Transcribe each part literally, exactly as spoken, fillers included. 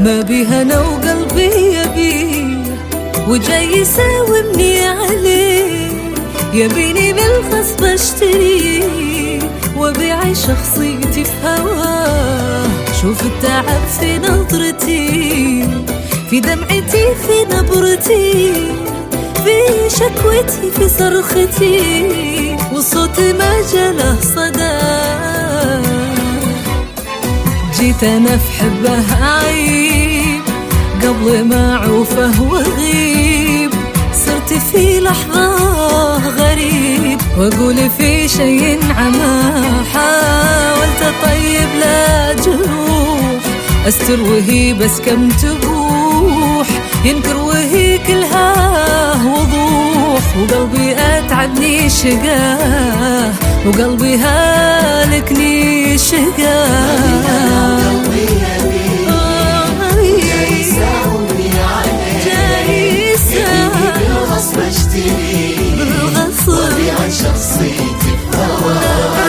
ما بيها انا وقلبي يبيه، وجاي يساومني عليه. يبيني بالغصب اشتريه وبيع شخصيتي في هواه. شوف التعب في نظرتي، في دمعتي، في نبرتي، في شكوتي، في صرختي، والصوت ما جاله صدى. جيت انا في حبه اعيب قبل ما اعوفه واغيب. صرت في لحظه غريب واقول في شي عما. حاولت اطيب لا جروح، استر وهي بس كم تبوح، ينكر وهي كلها وضوح. وقلبي اتعبني شقاه، وقلبي هالكني شقاه. شخصيتي في هواك.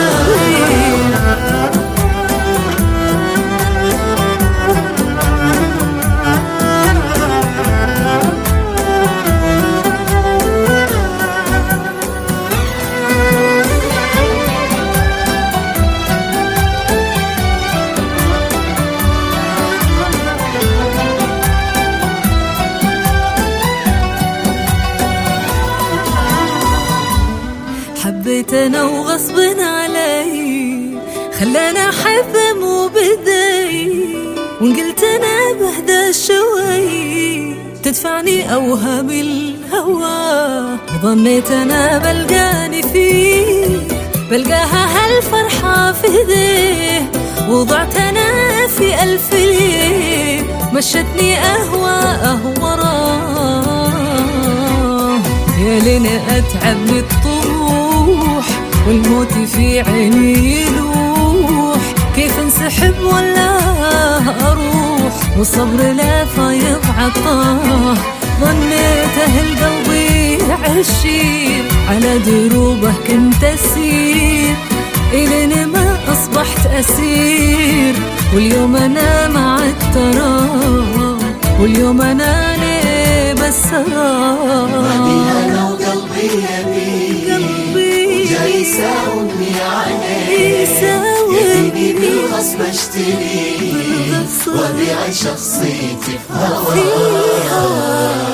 حبيت انا وغصب علي، خلاني احب مو بدي. وقلت انا بهدى شوي تدفعني اوهام الهوى. وظنيت انا بلقاني فيه، بلقاها هالفرحة في ذيه. وضعت انا في الف ليه، مشتني اهواءه وراه. يا لين اتعب من الطموح، والموت في عيني يلوح. كيف انسحب ولا اروح، والصبر لا فايض عطاه. ظنيت اهل قلبي عشير، على دروبه كنت اسير. الين ما اصبحت اسير، واليوم انا مع التراب. واليوم انا ليه بس انا وقلبي يبي، وجاي يساومني عليه. يبيني بالغصب اشتري، وابيع شخصيتي في هواك.